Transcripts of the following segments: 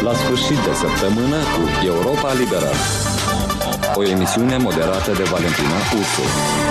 la sfârșit de săptămână cu Europa Liberă. O emisiune moderată de Valentina Ursu.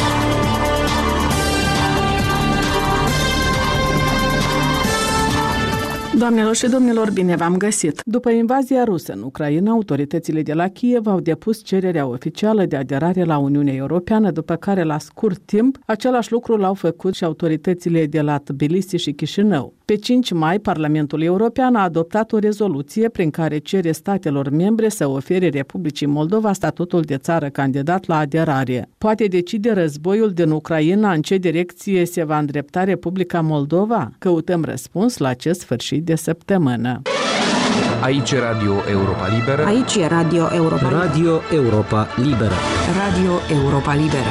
Doamnelor și domnilor, bine v-am găsit! După invazia rusă în Ucraina, autoritățile de la Kiev au depus cererea oficială de aderare la Uniunea Europeană, după care, la scurt timp, același lucru l-au făcut și autoritățile de la Tbilisi și Chișinău. Pe 5 mai, Parlamentul European a adoptat o rezoluție prin care cere statelor membre să ofere Republicii Moldova statutul de țară candidat la aderare. Poate decide războiul din Ucraina în ce direcție se va îndrepta Republica Moldova? Căutăm răspuns la acest sfârșit de săptămână. Aici e Radio Europa Liberă. Aici e Radio Europa Liberă. Radio Europa Liberă. Radio Europa Liberă.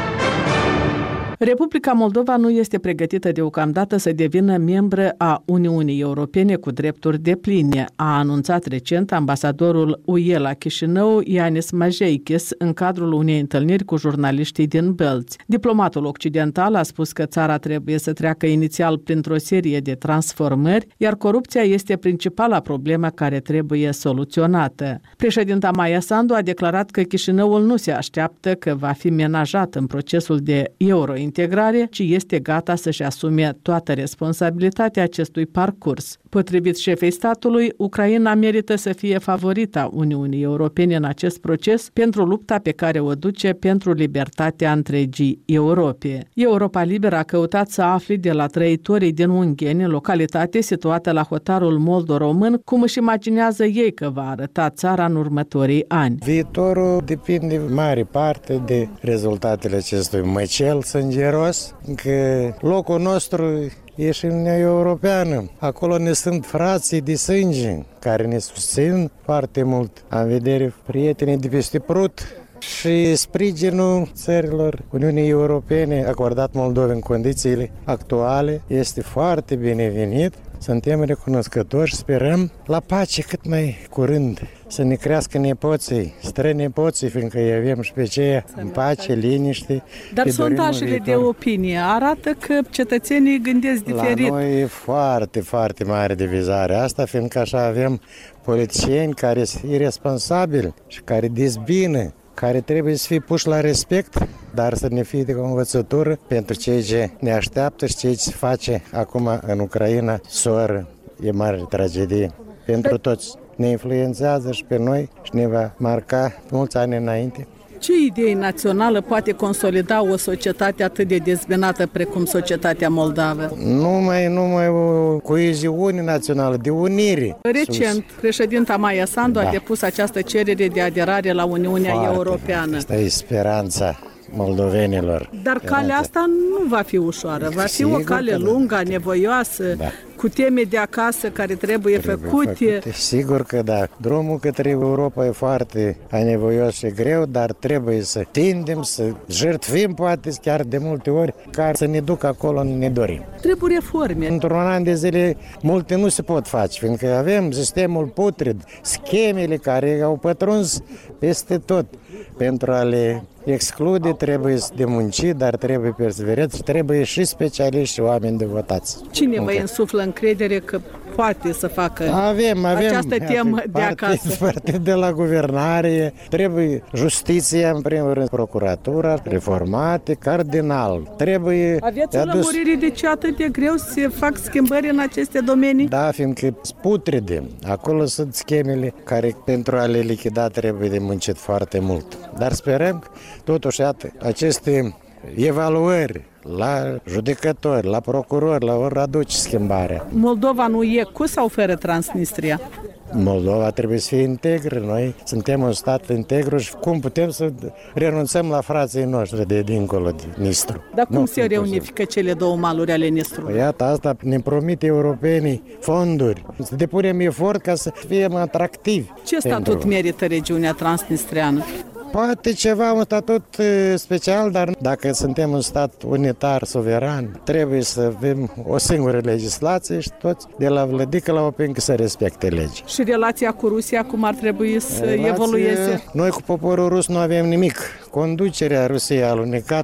Republica Moldova nu este pregătită deocamdată să devină membră a Uniunii Europene cu drepturi depline, a anunțat recent ambasadorul UE la Chișinău, Ianis Majeikis, în cadrul unei întâlniri cu jurnaliștii din Bălți. Diplomatul occidental a spus că țara trebuie să treacă inițial printr-o serie de transformări, iar corupția este principala problemă care trebuie soluționată. Președinta Maia Sandu a declarat că Chișinăul nu se așteaptă că va fi menajat în procesul de eurointegrare, ci este gata să-și asume toată responsabilitatea acestui parcurs. Potrivit șefei statului, Ucraina merită să fie favorita Uniunii Europene în acest proces pentru lupta pe care o duce pentru libertatea întregii Europe. Europa Liberă a căutat să afle de la trăitorii din Ungheni, localitate situată la hotarul moldo-român, cum își imaginează ei că va arăta țara în următorii ani. Viitorul depinde mare parte de rezultatele acestui măcel sângeros, că locul nostru e și Uniunea Europeană. Acolo ne sunt frații de sânge care ne susțin foarte mult. Am vedere prietenii de peste Prut și sprijinul țărilor Uniunii Europene acordat Moldovei în condițiile actuale este foarte binevenit. Suntem recunoscători și sperăm la pace cât mai curând, să ne crească nepoții, strănepoții, fiindcă îi avem și pe aceea în pace, liniște. Dar sondajele de opinie arată că cetățenii gândesc diferit. La noi e foarte, foarte mare divizare asta, fiindcă așa avem politicieni care sunt irresponsabili și care dezbină, care trebuie să fie puși la respect, dar să ne fie de învățătură pentru ceea ce ne așteaptă și ceea ce se face acum în Ucraina. Soră, e mare tragedie pentru toți. Ne influențează și pe noi și ne va marca mulți ani înainte. Ce idee națională poate consolida o societate atât de dezbinată precum societatea moldavă? Numai o coeziune națională, de unire. Recent, președinta Maia Sandu a depus această cerere de aderare la Uniunea Europeană. Asta e speranța moldovenilor. Dar calea asta nu va fi ușoară, va fi o cale lungă, nevoioasă, cu teme de acasă care trebuie făcute. Sigur că da. Drumul către Europa e foarte anevoios și greu, dar trebuie să tindem, să jertfim, poate chiar de multe ori, ca să ne ducă acolo unde ne dorim. Trebuie reforme. Într-un an de zile multe nu se pot face, fiindcă avem sistemul putred, schemele care au pătruns peste tot. Pentru a le exclude trebuie de muncit, dar trebuie perseverență, trebuie și specialiști și oameni devotați. Cine vă însuflă încredere că poate să facă această temă de acasă? Partid de la guvernare, trebuie justiția, în primul rând, procuratura, reformate, cardinal. Aveți o lămurire de ce atât de greu să fac schimbări în aceste domenii? Da, fiindcă putrede. Acolo sunt schemele care pentru a le lichida trebuie de muncit foarte mult. Dar sperăm că totuși aceste evaluări la judecători, la procurori, la ori aduce schimbarea. Moldova nu e cu sau fără Transnistria? Moldova trebuie să fie integră. Noi suntem un stat integru și cum putem să renunțăm la frații noștri de dincolo de Nistru? Dar cum se reunifică cele două maluri ale Nistrului? Iată, asta ne promite europenii fonduri. Să depunem efort ca să fim atractivi. Ce statut merită regiunea transnistreană? Poate ceva, un statut special, dar dacă suntem un stat unitar, suveran, trebuie să avem o singură legislație și toți, de la vlădică la opincă, să respecte legea. Și relația cu Rusia, cum ar trebui să evolueze? Noi cu poporul rus nu avem nimic. Conducerea Rusiei a alunecat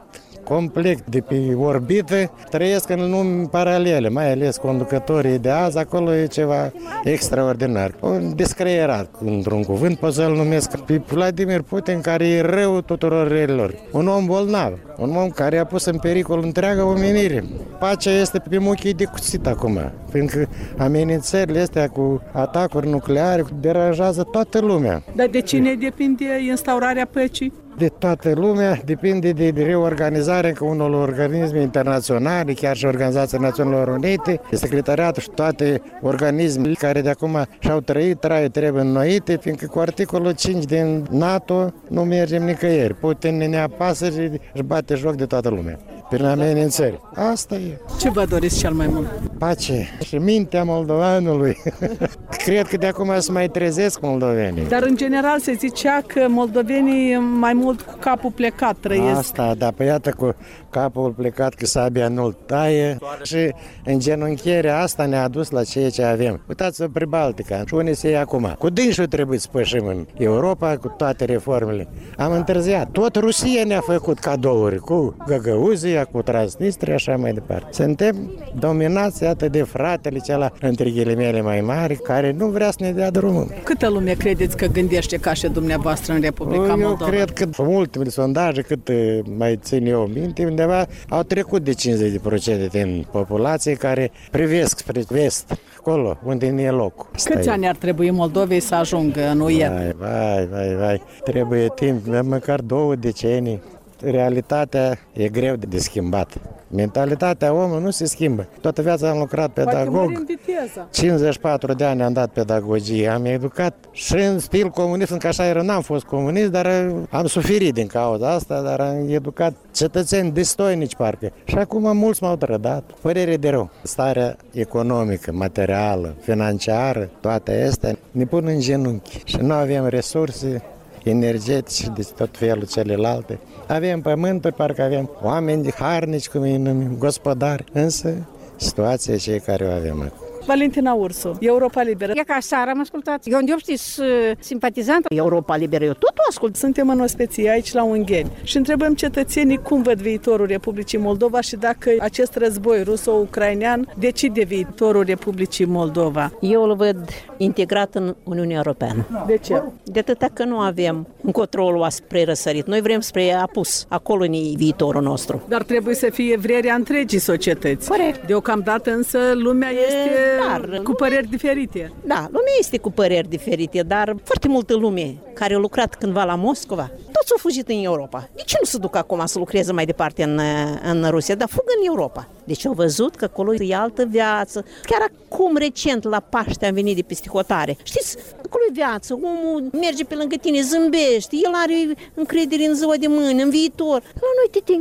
complet de pe orbită, trăiesc în lumi paralele, mai ales conducătorii de azi, acolo e ceva extraordinar. Un descreierat, într-un cuvânt, pot să-l numesc pe Vladimir Putin, care e rău tuturor relilor. Un om bolnav, un om care a pus în pericol întreaga omenire. Pacea este pe muchii de cuțit acum, pentru că amenințările astea cu atacuri nucleare deranjează toată lumea. Dar de cine depinde instaurarea păcii? De toată lumea, depinde de reorganizarea că unor organisme internaționale, chiar și Organizația Națiunilor Unite, Secretariatul și toate organismele care de acum și-au trăit, trebuie înnoite, fiindcă cu articolul 5 din NATO nu mergem nicăieri. Putin ne apasă și își bate joc de toată lumea. Prin amenințări. Asta e. Ce vă doriți cel mai mult? Pace și mintea moldovanului. Cred că de acum se mai trezesc moldovenii. Dar în general se zicea că moldovenii mai mult cu capul plecat trăiesc. Asta, da, păi iată cu capul plecat că sabia nu-l taie și îngenunchierea asta ne-a dus la ceea ce avem. Uitați-vă Pribaltica și unde se ia acum. Cu dânsul trebuie să pășim în Europa cu toate reformele. Am întârziat. Tot Rusia ne-a făcut cadouri cu Găgăuzia, cu Transnistria și așa mai departe. Suntem dominați, iată, de fratele cela, între ghilimele mai mari, care nu vrea să ne dea drumul. Câtă lume credeți că gândește ca și dumneavoastră în Republica Moldova? Eu cred că ultimele sondaje, cât mai țin eu minte, undeva au trecut de 50% din populație care privesc spre vest, acolo unde ne e locul. Câți ani ar trebui Moldovei să ajungă în UE? Vai, trebuie timp, măcar 2 decenii. Realitatea e greu de schimbat. Mentalitatea omului nu se schimbă. Toată viața am lucrat pedagog. 54 de ani am dat pedagogie. Am educat și în stil comunist, că așa era, n-am fost comunist, dar am suferit din cauza asta, dar am educat cetățeni destoinici parcă. Și acum mulți m-au trădat. Părere de rău. Starea economică, materială, financiară, toate astea ne pun în genunchi. Și nu avem resurse energetici de tot felul celelalte. Avem pământuri, parcă avem oameni harnici, cum îi numim, gospodari, însă situația e cea care o avem acum. Valentina Ursu, Europa Liberă. E ca seara am ascultat. Eu unde știți simpatizant Europa Liberă, eu tot o ascult. Suntem în ospecie aici la Ungheni și întrebăm cetățenii cum văd viitorul Republicii Moldova și dacă acest război ruso-ucrainean decide viitorul Republicii Moldova. Eu îl văd integrat în Uniunea Europeană. De ce? De atâta că nu avem încotro spre răsărit. Noi vrem spre apus. Acolo e viitorul nostru. Dar trebuie să fie vrerea întregii societăți. Corect. Deocamdată însă lumea este cu păreri diferite. Da, lumea este cu păreri diferite, dar foarte multă lume care a lucrat cândva la Moscova, toți au fugit în Europa. De ce nu se duc acum să lucreze mai departe în Rusia? Dar fugă în Europa. Deci au văzut că acolo e altă viață. Chiar acum, recent, la Paște am venit de peste hotare. Știți, acolo e viață. Omul merge pe lângă tine, zâmbește, el are încredere în ziua de mâine, în viitor. La noi, tete,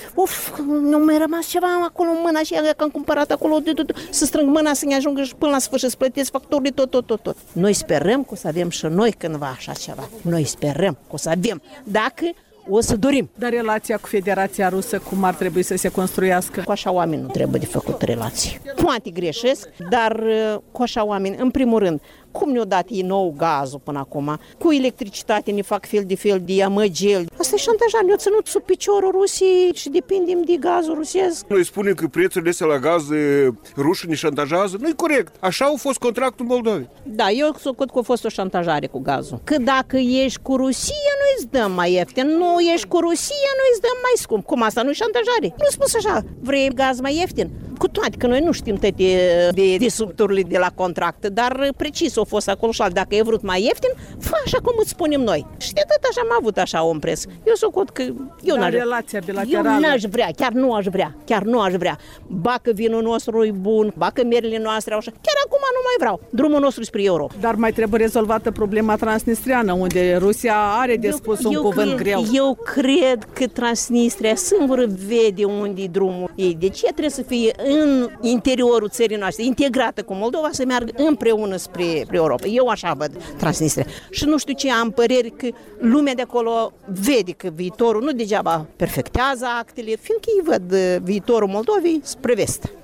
nu mi-a rămas ceva acolo în mâna și că am cumpărat acolo, să strâng mâna să ne ajungă și până la sfârșit să plătesc facturile, tot. Noi sperăm că o să avem și noi cândva așa ceva. Noi sperăm că o să avem. Dacă o să dorim. Dar relația cu Federația Rusă, cum ar trebui să se construiască? Cu așa oameni nu trebuie de făcut relații. Poate greșesc, dar cu așa oameni, în primul rând, cum ne-au dat ei nou gazul până acum, cu electricitate ne fac fel de amăgeli. Asta e șantajare, ne-au ținut sub piciorul Rusiei și depindem de gazul rusesc. Noi spunem că prețurile astea la gaz rușii ne șantajează, nu-i corect. Așa a fost contractul Moldovei. Da, eu socot că a fost o șantajare cu gazul. Că dacă ești cu Rusia, nu îți dăm mai ieftin, nu ești cu Rusia, nu îți dăm mai scump. Cum asta nu-i șantajare? Nu spus așa, vrei gaz mai ieftin? Cu toate că noi nu știm toate de subturile de la contract, dar precis a fost acolo și dacă e vrut mai ieftin, fă așa cum îți spunem noi. Și de tot așa am avut așa un preț. Eu socot că eu n-aș relația bilaterală. Eu n-aș vrea, chiar nu aș vrea. Ba că vinul nostru e bun, ba că merele noastre au așa. Chiar acum nu mai vreau. Drumul nostru spre Europa. Dar mai trebuie rezolvată problema transnistriană, unde Rusia are de spus un cuvânt greu. Eu cred că Transnistria singură vede unde e drumul ei. Deci ea trebuie să fie în interiorul țării noastre, integrată cu Moldova, să meargă împreună spre Europa. Eu așa văd Transnistria. Și nu știu ce am păreri că lumea de acolo vede că viitorul nu degeaba perfectează actele, fiindcă ei văd viitorul Moldovei spre vest.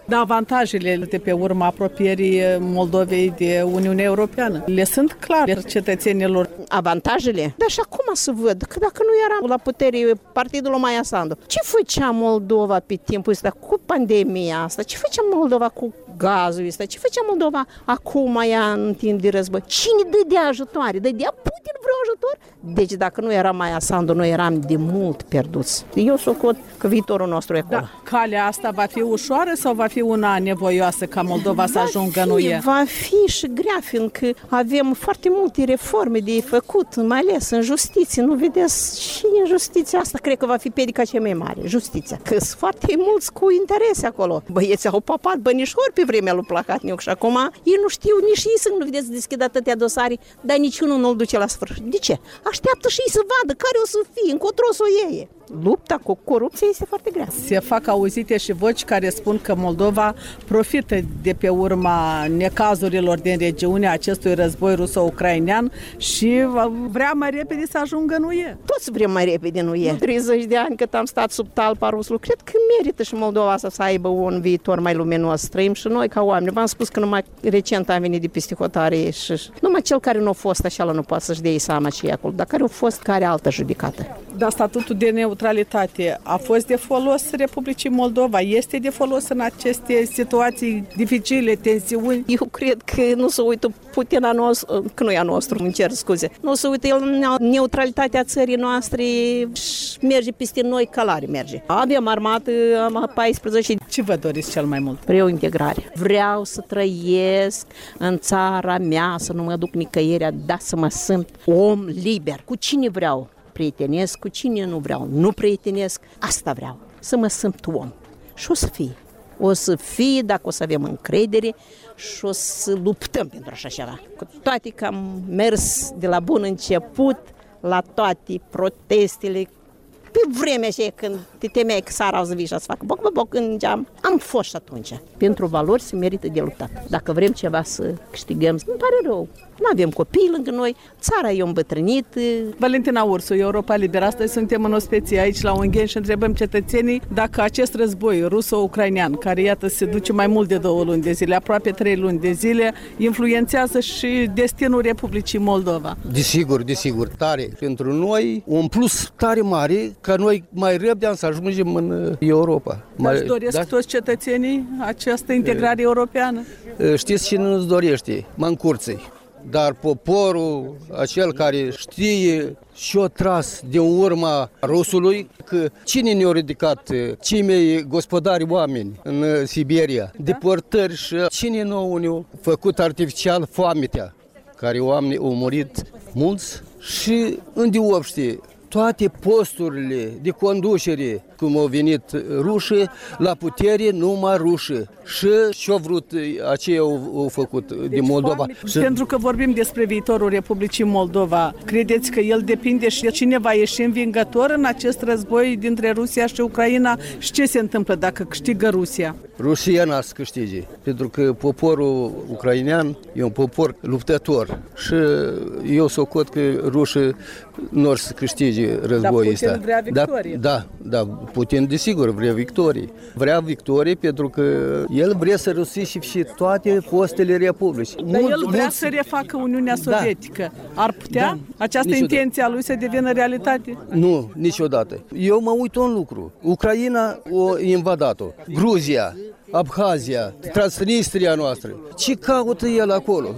Dar avantajele de pe urma apropierii Moldovei de Uniunea Europeană le sunt clare cetățenilor. Avantajele? Dar și acum să văd că dacă nu era la putere partidul lui Maia Sandu, ce făcea Moldova pe timpul ăsta cu pandemia asta? Ce făcea Moldova cu gazul ăsta? Ce făcea Moldova acum în timp de război? Cine dădea ajutoare? Dădea Putin vreo ajutor? Deci dacă nu era Maia Sandu, noi eram de mult pierduți. Eu socot că viitorul nostru e acolo. Da. Calea asta va fi ușoară sau va fi una nevoioasă ca Moldova să ajungă în UE? Va fi și grea, fiindcă avem foarte multe reforme de făcut, mai ales în justiție. Nu vedeți și în justiția asta, cred că va fi pedica cea mai mare, justiția. Că sunt foarte mulți cu interese acolo. Băieții au papat bănișori pe vremea lui Placatniuc și acum ei nu știu nici ei să nu vedeți deschid atâtea dosare, dar niciunul nu-l duce la sfârșit. De ce? Așteaptă și ei să vadă care o să fie, încotro o să o iei. Lupta cu corupția este foarte grea. Se fac auzite și voci care spun că Moldova profită de pe urma necazurilor din regiunea acestui război ruso-ucrainean și vrea mai repede să ajungă în UE. Toți vrem mai repede în UE. 30 de ani cât am stat sub talpa rusului, cred că merită și Moldova să aibă un viitor mai luminos. Trăim și noi ca oameni. V-am spus că numai recent am venit de peste hotare și numai cel care nu a fost așa nu poate să-și dea seama ce e acolo, dar care a fost, care altă judecată. Dar statutul de neutralitate a fost de folos Republicii Moldova? Este de folos în aceste situații dificile, tensiuni? Eu cred că nu se uită Putin a nostru, că nu e a nostru, îmi cer scuze. Nu se uită el în neutralitatea țării noastre și merge peste noi, călare merge. Avem armată, am 14. Ce vă doriți cel mai mult? Vreau integrare. Vreau să trăiesc în țara mea, să nu mă duc nicăieri, dar să mă simt om liber. Cu cine vreau? Prietenesc, cu cine nu vreau, nu prietenesc, asta vreau, să mă simt om. Și o să fie. O să fie dacă o să avem încredere și o să luptăm pentru așa ceva. Cu toate că am mers de la bun început la toate protestele, pe vremea aceea când te temeai că sara o să vii și să facă boc în geam, am fost și atunci. Pentru valori se merită de luptat. Dacă vrem ceva să câștigăm, îmi pare rău. Nu avem copii lângă noi, țara e îmbătrânit. Valentina Ursu, Europa Liberă. Astăzi suntem în ospeție aici la Ungheni și întrebăm cetățenii dacă acest război ruso-ucrainean, care iată se duce mai mult de 2 luni de zile, aproape 3 luni de zile, influențează și destinul Republicii Moldova. Desigur, tare. Pentru noi un plus tare mare ca noi mai răbdeam să ajungem în Europa. Dar doresc toți cetățenii această integrare europeană? Știți cine nu-ți dorește? Mancurții. Dar poporul, acel care știe și-o tras de urma rusului, că cine ne-a ridicat cei mei gospodari oameni în Siberia, deportări și cine ne-a făcut artificial foametea, care oamenii au murit mulți și îndeopște toate posturile de conducere, cum au venit rușii, la putere numai rușii. Și ce-au vrut aceia au făcut din Moldova. Pentru că vorbim despre viitorul Republicii Moldova, credeți că el depinde și de cine va ieși învingător în acest război dintre Rusia și Ucraina și ce se întâmplă dacă câștigă Rusia? Rusia n-a să câștige, pentru că poporul ucrainean e un popor luptător și eu socot că rușii nu or să câștige războiul ăsta. Dar Putin vrea victorie. Da, Putin desigur vrea victorie. Vrea victorie pentru că el vrea să răsiși și toate fostele republici. Dar el vrea să refacă Uniunea Sovietică. Ar putea această intenție a lui să devină realitate? Nu, niciodată. Eu mă uit un lucru. Ucraina a invadat-o. Gruzia, Abhazia, Transnistria noastră. Ce caută el acolo?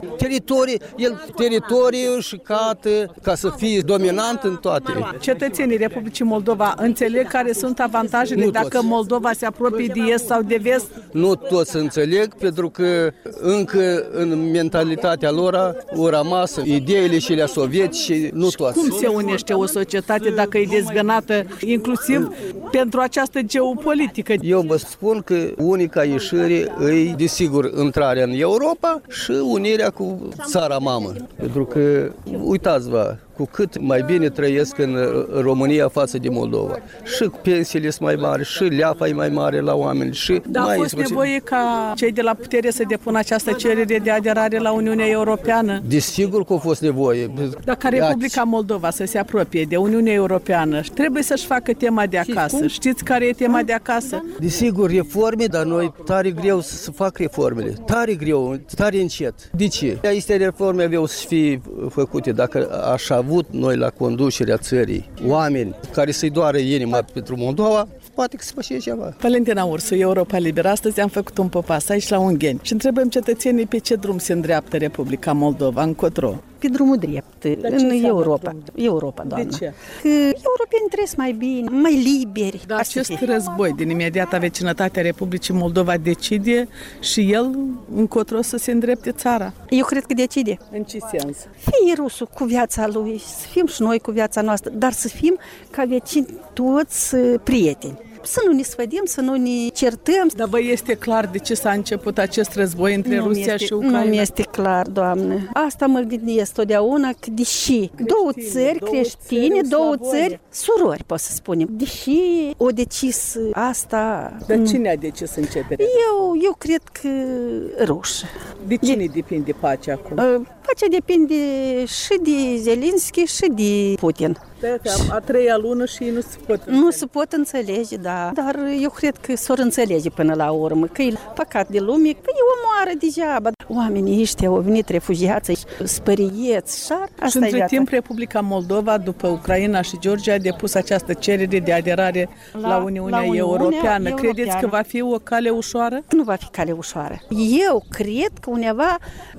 Teritoriul și cată ca să fie dominant în toate. Cetățenii Republicii Moldova înțeleg care sunt avantajele dacă Moldova se apropie de est sau de vest? Nu toți înțeleg, pentru că încă în mentalitatea lor au rămas ideile și le sovietice, nu toți. Cum se unește o societate dacă e dezgânată, inclusiv pentru această geopolitică? Eu vă spun că unica ieșire e, desigur, intrarea în Europa și unirea cu țara mamă. Pentru că, uitați-vă, cu cât mai bine trăiesc în România față de Moldova. Și pensiile sunt mai mari, și leafa e mai mare la oameni. Și Dar a fost nevoie ca cei de la putere să depună această cerere de aderare la Uniunea Europeană? Desigur că a fost nevoie. Dacă Republica Moldova să se apropie de Uniunea Europeană, trebuie să-și facă tema de acasă. Știți care e tema de acasă? Desigur, reforme, dar noi tare greu să fac reformele. Tare greu, tare încet. De ce? Aceste reforme aveau să fie făcute dacă aș avut noi la conducerea țării oameni care să-i doară inima pentru Moldova, poate că se face ceva. Valentina Ursu, Europa Liberă. Astăzi am făcut un popas aici la Ungheni și întrebăm cetățenii pe ce drum se îndreaptă Republica Moldova, încotro. Pe drumul drept, în Europa. Europa, doamnă. De ce? Că europenii trăiesc mai bine, mai liberi. Dar acest război din imediata vecinătate a Republicii Moldova decide și el încotro să se îndrepte țara. Eu cred că decide. În ce sens? Fie rusul cu viața lui, să fim și noi cu viața noastră, dar să fim ca vecini toți prieteni. Să nu ne sfădim, să nu ne certăm. Dar vă este clar de ce s-a început acest război între Rusia și Ucraina? Nu mi este clar, Doamne. Asta mă gândesc totdeauna, că deși două țări creștine, două țări surori, pot să spunem. Deși o decis asta... Dar cine a decis începerea? Eu cred că rușă. De cine depinde pacea acum? Pacea depinde și de Zelenski și de Putin. A treia lună și ei nu se pot înțelege, da. Dar eu cred că s-or înțelege până la urmă, că e păcat de lume, că e omoară degeaba. Oamenii ăștia au venit refugiați, spărieți, și între timp Republica Moldova, după Ucraina și Georgia, a depus această cerere de aderare la Uniunea Europeană. Credeți că va fi o cale ușoară? Nu va fi cale ușoară. Eu cred că undeva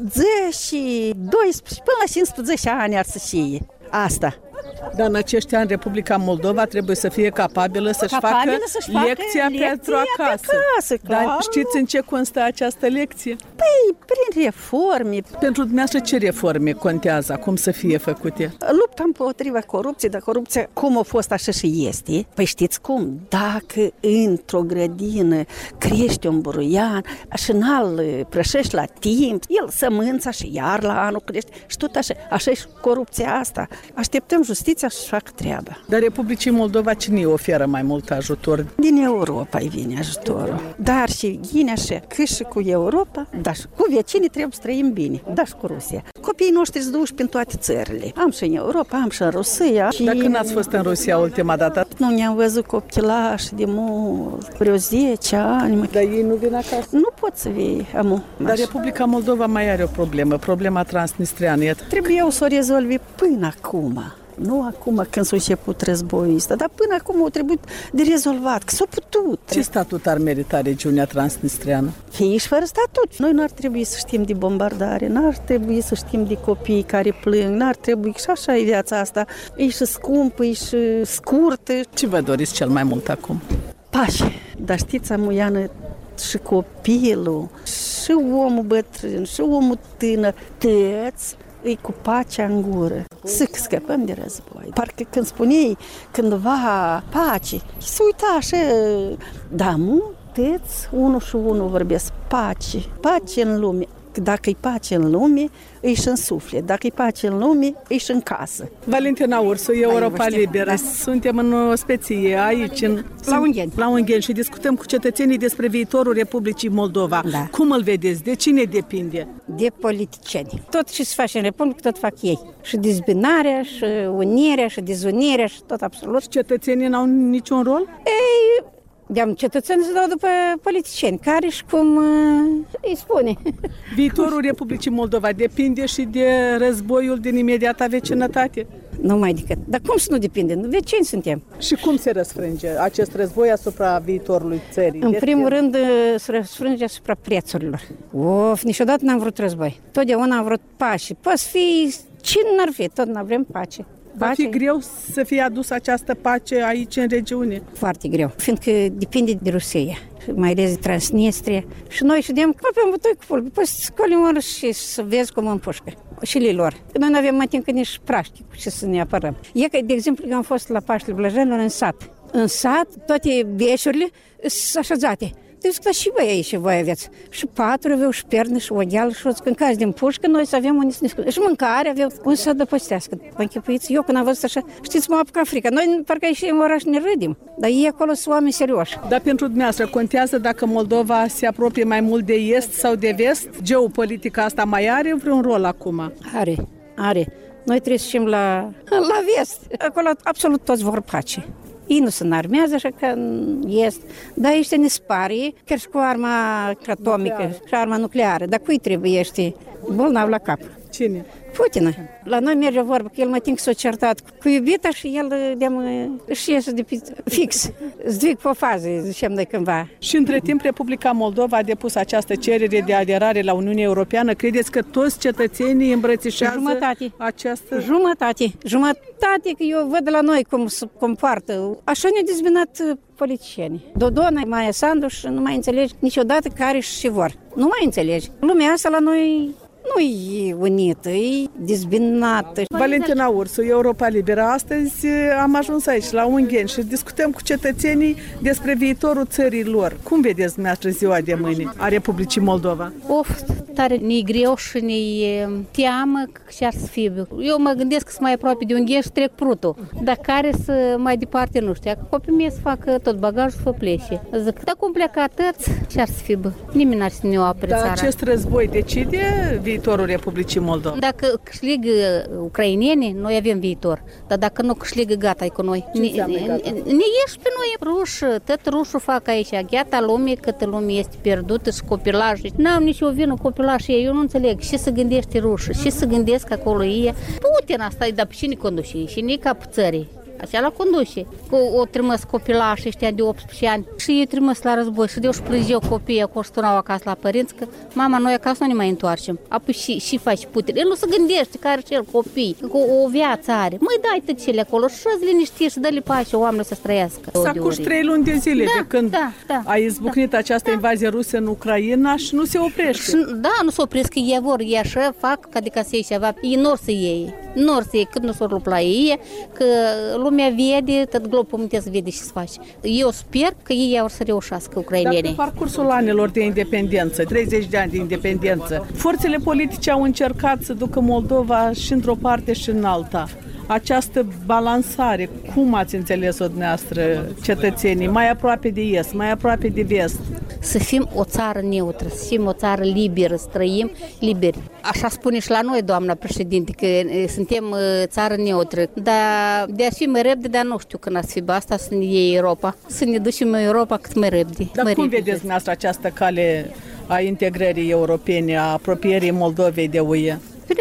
12 până la 15 ani ar să fie asta. Dar în acești ani Republica Moldova trebuie să fie capabilă să-și facă lecția pentru acasă. Dar știți în ce constă această lecție? Păi, prin reforme. Pentru dumneavoastră ce reforme contează acum să fie făcute? Lupta împotriva corupției, dar corupția cum a fost așa și este. Păi știți cum? Dacă într-o grădină crește un buruian și n-al prășești la timp, el sămânța și iar la anul crește și tot așa. Așa e și corupția asta. Așteptăm justiția să-și facă treaba. Dar Republicii Moldova cine îi oferă mai mult ajutor? Din Europa îi vine ajutorul. Dar și gine așa, că și cu Europa, dar și cu vecinii trebuie să trăim bine, dar și cu Rusia. Copiii noștri se duc în toate țările. Am și în Europa, am și în Rusia. Dar când ați fost în Rusia ultima dată? Nu ne-am văzut copilași de mult, vreo 10 ani. Dar ei nu vin acasă? Nu pot să vii, amu. Dar Republica Moldova mai are o problemă, problema transnistreană. Trebuie să o rezolvi până acum. Nu acum când s-a început războiul ăsta, dar până acum a trebuit de rezolvat, că s-a putut. Ce statut ar merita regiunea transnistreană? Fie și fără statut. Noi nu ar trebui să știm de bombardare, n-ar trebui să știm de copii care plâng, n-ar trebui, și așa e viața asta. E și scumpă, e și scurtă. Ce vă doriți cel mai mult acum? Pace. Dar știți, amuiană, și copilul, și omul bătrân, și omul tânăr, tăți, îi cu pacea în gură. Să scăpăm de război. Parcă când spuneai cândva pace, se uita așa, da, multeți, unul și unul vorbesc pace, pace în lume. Dacă e pace în lume, e și în suflet. Dacă e pace în lume, e și în casă. Valentina Ursu, Europa Liberă. Da. Suntem în ospeție aici, la Ungheni și discutăm cu cetățenii despre viitorul Republicii Moldova. Da. Cum îl vedeți? De cine depinde? De politicieni. Tot ce se face în Republică, tot fac ei. Și dezbinarea, și unirea, și dezunirea, și tot absolut. Și cetățenii n-au niciun rol? Ei, cetățenii se dau după politicieni, care și cum îi spune. Viitorul Republicii Moldova depinde și de războiul din imediata vecinătate? Nu mai decât. Dar cum să nu depinde? Vecini suntem. Și cum se răsfrânge acest război asupra viitorului țării? În primul rând se răsfrânge asupra prețurilor. Niciodată n-am vrut război. Totdeauna am vrut pace. Poți fi cine n-ar fi, tot n-avrem pace. Va fi greu să fie adusă această pace aici în regiune? Foarte greu, fiindcă depinde de Rusia, mai ales de Transnistria. Și noi ședem ca pe un butoi cu fulgi. Păi scoli un și să vezi cum împușcă. Și lor. Noi nu avem mai timp nici praști cu ce să ne apărăm. E că, de exemplu, eu am fost la Paștele Blăjenilor în sat. În sat, toate beșurile sunt așezate. Deci, dar și voi aici voi aveți. Și patru aveau, și perne, și ogheală, și când cazi din pușcă, noi să avem unde să ne scuze. Și mâncare aveau, unde să adăpostească. Vă închipuiți, eu când am văzut așa, știți, m-a apucat frica. Noi parcă ieșim în oraș ne râdim, dar ei acolo sunt oameni serioși. Dar pentru dumneavoastră contează dacă Moldova se apropie mai mult de est sau de vest? Geopolitica asta mai are vreun rol acum? Are. Noi trebuie să ieșim la vest. Acolo absolut toți vor pace. Ei nu se înarmează așa că este. Dar ăștia ne spari, chiar și cu arma atomică și arma nucleară. Dar cui trebuie ești bolnav la cap? Cine? Putin. La noi merge vorba că el mai timp s-a certat cu iubita și el își iese de fix. Zdvig pe o fază, zicem noi cândva. Și între timp Republica Moldova a depus această cerere de aderare la Uniunea Europeană. Credeți că toți cetățenii îmbrățișează această... Jumătate, că eu văd la noi cum se comportă. Așa ne-au dezbinat politicienii. Dodona, Maia Sandu și nu mai înțelegi niciodată care și ce vor. Nu mai înțelegi. Lumea asta la noi nu e unită, e dezbinată. Valentina Ursu, Europa Liberă. Astăzi am ajuns aici, la Ungheni, și discutăm cu cetățenii despre viitorul țării lor. Cum vedeți dumneavoastră ziua de mâine a Republicii Moldova? Tare ne-e greu și ne-e teamă ce ar să fie. Eu mă gândesc că sunt mai aproape de Ungheni și trec prutul. Dar care să mai departe, nu știu. Că copiii mei să facă tot bagajul să plece. Zic, dacă cum plecă atât, ce ar să fie? Nimeni n-ar să ne apere țara. Dar acest război decide viitorul Republicii Moldova? Dacă câștigă ucrainenii, noi avem viitor. Dar dacă nu câștigă, gata e cu noi. Ne ieși pe noi ruși, tot rușul fac aici. Gheata lume, câtă lume este pierdută și copilașii. N-am nicio vină copilașii, eu nu înțeleg ce se gândește rușii, ce se gândesc acolo ei. Putin asta, dar pe cine conduce? Și nici capul țării. Așa la conduce. O trimis copilașii ăștia de 18 ani și ei trimis la război și de eu și plângeau copiii acolo și tunau acasă la părinți că mama, noi acasă nu ne mai întoarcem. Apoi și faci Putin. El nu se gândește care și el copii, cu o viață are. Măi, dai tăcele acolo și să-ți liniști și dă-le pace oamenilor să trăiască. S-a curs 3 luni de zile de când a izbucnit această invazie rusă în Ucraina și nu se oprește. Și, nu se opresc, că ei vor, ei așa fac, adică să iei ceva, ei nu să iei. Nu să iei, cât nu s-o rup la ei, că lumea vede, tot globul pământesc vede ce se face. Eu sper că ei au să reușească ucrainenii. Dar pe parcursul anilor de independență, 30 de ani de independență, forțele politice au încercat să ducă Moldova și într-o parte și în alta. Această balansare, cum ați înțeles-o dumneavoastră, cetățenii, mai aproape de est, mai aproape de vest? Să fim o țară neutră, să fim o țară liberă, să trăim liberi. Așa spune și la noi, doamna președinte, că suntem țară neutră. Dar de a fi mai repede, dar nu știu când ați fi asta să ne iei Europa. Să ne ducem în Europa cât mai repede. Dar cum vedeți dumneavoastră această cale a integrării europene, a apropierii Moldovei de UE?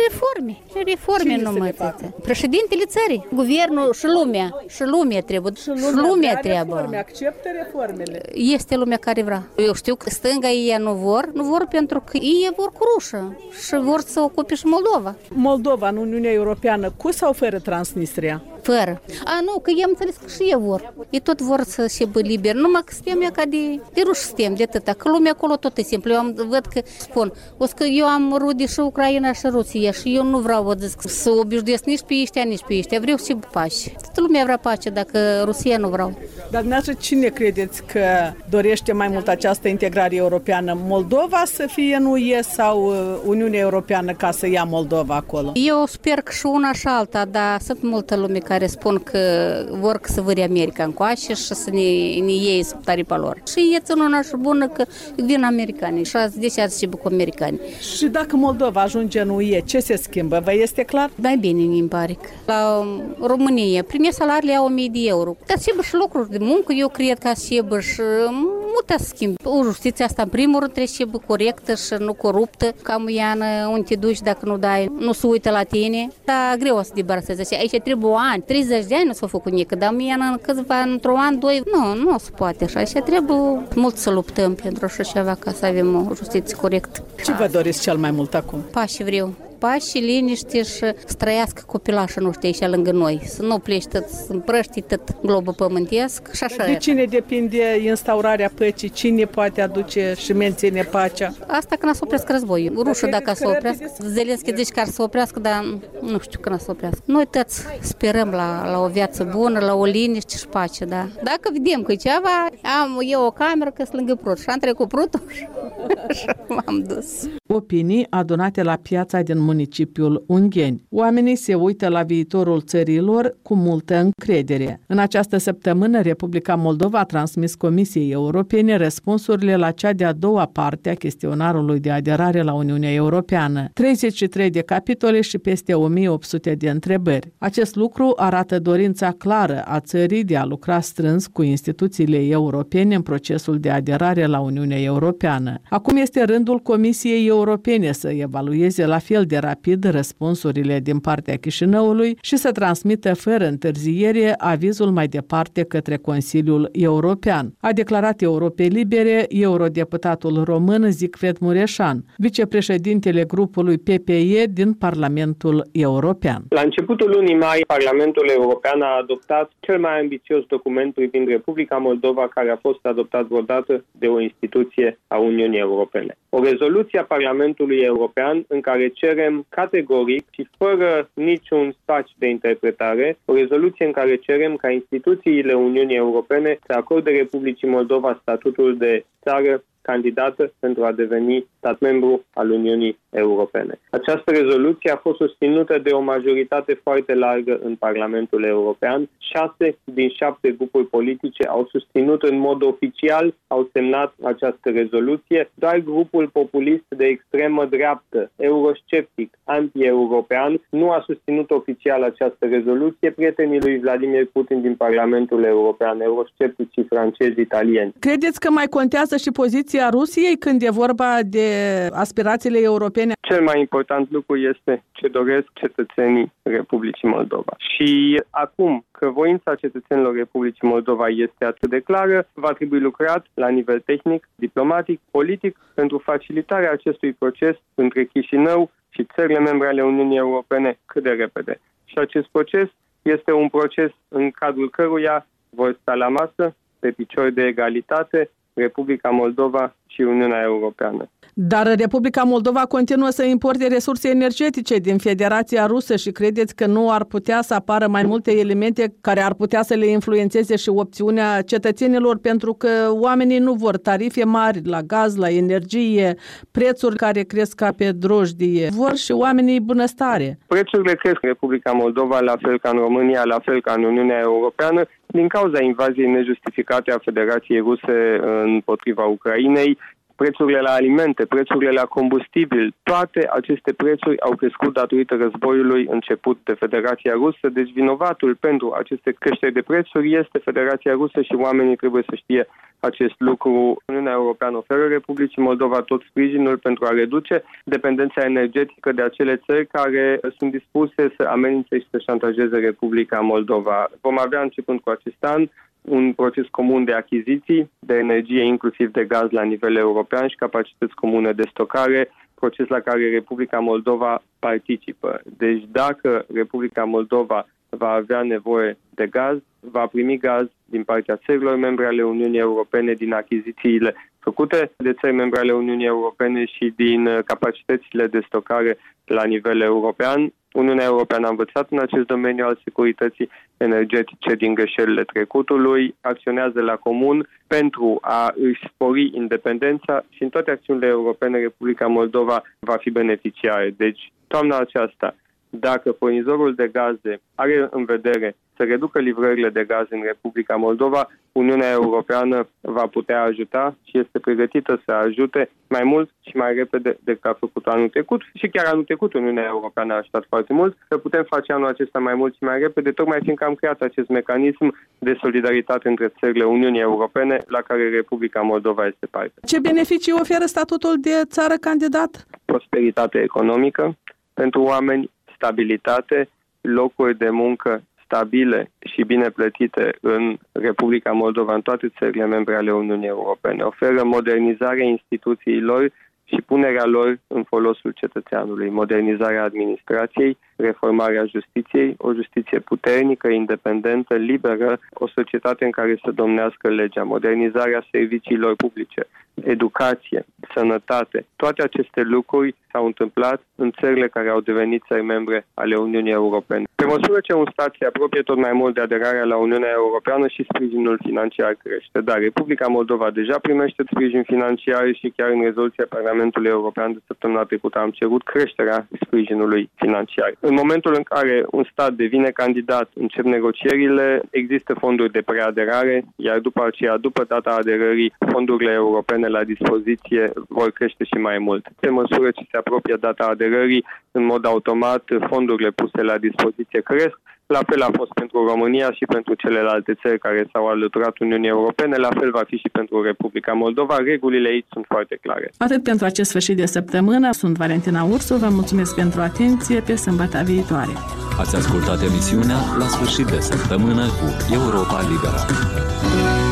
Reforme numai atât. Președintele țării, guvernul și lumea trebuie. Și lumea trebuie. Acceptă reformele. Este lumea care vrea. Eu știu că stânga ei nu vor pentru că ei vor cu rușă și vor să ocupe și Moldova. Moldova în Uniunea Europeană, cu sau fără Transnistria? Fără. Nu, că eu am înțeles că și ei vor. Ei tot vor să se bă liber. Numai că suntem ca de ruși suntem, de atâta. Că lumea acolo tot e simplu. Eu văd că spun, că eu am rude și Ucraina și Rusia și eu nu vreau să obișnuiesc nici pe ăștia, nici pe ăștia. Vreau și pace. Toată lumea vrea pace, dacă Rusia nu vreau. Dar dumneavoastră cine credeți că dorește mai mult această integrare europeană? Moldova să fie în UE sau Uniunea Europeană ca să ia Moldova acolo? Eu sper că și una și alta, dar sunt multă lume care spun că vor să vâri America încoace și să ne iei sub tarifa lor. Și e ținuna și bună că vin americanii și de ce ați cu americani. Și dacă Moldova ajunge în UE, ce se schimbă? Vă este clar? Mai bine, îmi pare. La România, primii salariile au 1000 de euro. Dar și lucruri de muncă, eu cred că și multe schimb. O justiție asta, în primul rând, trebuie să fie corectă și nu coruptă. Cam iană, unde te duci dacă nu dai, nu se uită la tine. Dar greu o să debarasezi. Aici trebuie ani, 30 de ani nu s-a făcut nică, dar iană într-un an, 2, nu se poate așa. Aici trebuie mult să luptăm pentru așa ceva ca să avem o justiție corectă. Ce vă doriți cel mai mult acum? Pace vreau. pace și liniște și să trăiască copilașul noștri aici lângă noi. Să nu pleci tot, să împrăști tot globul pământesc și așa. De cine depinde instaurarea păcii? Cine poate aduce și menține pacea? Asta când să oprească războiul. Rușul dacă să oprească. Zelenski zice că ar să oprească, dar nu știu când să oprească. Noi toți sperăm la o viață bună, la o liniște și pace, da. Dacă vedem că ceva, am eu o cameră că sunt lângă Prut și am trecut Prutul și m-am dus. Opinii adunate la piața din municipiul Ungheni. Oamenii se uită la viitorul țărilor cu multă încredere. În această săptămână, Republica Moldova a transmis Comisiei Europene răspunsurile la cea de-a doua parte a chestionarului de aderare la Uniunea Europeană. 33 de capitole și peste 1800 de întrebări. Acest lucru arată dorința clară a țării de a lucra strâns cu instituțiile europene în procesul de aderare la Uniunea Europeană. Acum este rândul Comisiei Europene să evalueze la fel de rapid răspunsurile din partea Chișinăului și să transmită fără întârziere avizul mai departe către Consiliul European, a declarat Europei Libere eurodeputatul român Zicfred Mureșan, vicepreședintele grupului PPE din Parlamentul European. La începutul lunii mai, Parlamentul European a adoptat cel mai ambițios document privind Republica Moldova care a fost adoptat vreodată de o instituție a Uniunii Europene. O rezoluție a Parlamentului European în care cerem categoric și fără niciun spațiu de interpretare, o rezoluție în care cerem ca instituțiile Uniunii Europene să acorde Republicii Moldova statutul de țară candidată pentru a deveni stat membru al Uniunii Europene. Această rezoluție a fost susținută de o majoritate foarte largă în Parlamentul European. 6 din 7 grupuri politice au susținut în mod oficial, au semnat această rezoluție. Doar grupul populist de extremă dreaptă, eurosceptic, anti-european, nu a susținut oficial această rezoluție. Prietenii lui Vladimir Putin din Parlamentul European, eurosceptici francezi, italieni. Credeți că mai contează și poziția Rusiei când e vorba de aspirațiile europene? Cel mai important lucru este ce doresc cetățenii Republicii Moldova. Și acum că voința cetățenilor Republicii Moldova este atât de clară, va trebui lucrat la nivel tehnic, diplomatic, politic pentru facilitarea acestui proces între Chișinău și țările membre ale Uniunii Europene cât de repede. Și acest proces este un proces în cadrul căruia vor sta la masă, pe picior de egalitate, Republica Moldova și Uniunea Europeană. Dar Republica Moldova continuă să importe resurse energetice din Federația Rusă și credeți că nu ar putea să apară mai multe elemente care ar putea să le influențeze și opțiunea cetățenilor, pentru că oamenii nu vor tarife mari la gaz, la energie, prețuri care cresc ca pe drojdie, vor și oamenii bunăstare. Prețurile cresc în Republica Moldova, la fel ca în România, la fel ca în Uniunea Europeană, din cauza invaziei nejustificate a Federației Ruse împotriva Ucrainei. Prețurile la alimente, prețurile la combustibil, toate aceste prețuri au crescut datorită războiului început de Federația Rusă, deci vinovatul pentru aceste creșteri de prețuri este Federația Rusă și oamenii trebuie să știe acest lucru. Uniunea Europeană oferă Republicii Moldova tot sprijinul pentru a reduce dependența energetică de acele țări care sunt dispuse să amenințe și să șantajeze Republica Moldova. Vom avea începând cu acest an un proces comun de achiziții de energie, inclusiv de gaz la nivel european și capacități comune de stocare, proces la care Republica Moldova participă. Deci dacă Republica Moldova va avea nevoie de gaz, va primi gaz din partea țărilor membre ale Uniunii Europene, din achizițiile făcute de țări membre ale Uniunii Europene și din capacitățile de stocare la nivel european. Uniunea Europeană a învățat în acest domeniu al securității energetice din greșelile trecutului, acționează la comun pentru a își spori independența și în toate acțiunile europene Republica Moldova va fi beneficiară. Deci, toamna aceasta, dacă furnizorul de gaze are în vedere să reducă livrările de gaze în Republica Moldova, Uniunea Europeană va putea ajuta și este pregătită să ajute mai mult și mai repede decât a făcut anul trecut. Și chiar anul trecut Uniunea Europeană a ajutat foarte mult, să putem face anul acesta mai mult și mai repede, tocmai fiindcă am creat acest mecanism de solidaritate între țările Uniunii Europene, la care Republica Moldova este parte. Ce beneficii oferă statutul de țară candidat? Prosperitate economică pentru oameni, stabilitate, locuri de muncă stabile și bine plătite în Republica Moldova, în toate țările membre ale Uniunii Europene. Oferă modernizarea instituțiilor și punerea lor în folosul cetățeanului, modernizarea administrației, reformarea justiției, o justiție puternică, independentă, liberă, o societate în care să domnească legea, modernizarea serviciilor publice, educație, sănătate. Toate aceste lucruri s-au întâmplat în țările care au devenit țări membre ale Uniunii Europene. Pe măsură ce un stat se apropie tot mai mult de aderarea la Uniunea Europeană și sprijinul financiar crește. Dar Republica Moldova deja primește sprijin financiar și chiar în rezoluția Parlamentului European de săptămâna trecută am cerut creșterea sprijinului financiar. În momentul în care un stat devine candidat, încep negocierile, există fonduri de preaderare, iar după aceea, după data aderării, fondurile europene la dispoziție vor crește și mai mult. Pe măsură ce se apropie data aderării, în mod automat, fondurile puse la dispoziție cresc. La fel a fost pentru România și pentru celelalte țări care s-au alăturat Uniunii Europene, la fel va fi și pentru Republica Moldova. Regulile aici sunt foarte clare. Atât pentru acest sfârșit de săptămână. Sunt Valentina Ursu, vă mulțumesc pentru atenție, pe sâmbătă viitoare. Ați ascultat emisiunea La sfârșit de săptămână cu Europa Liberă.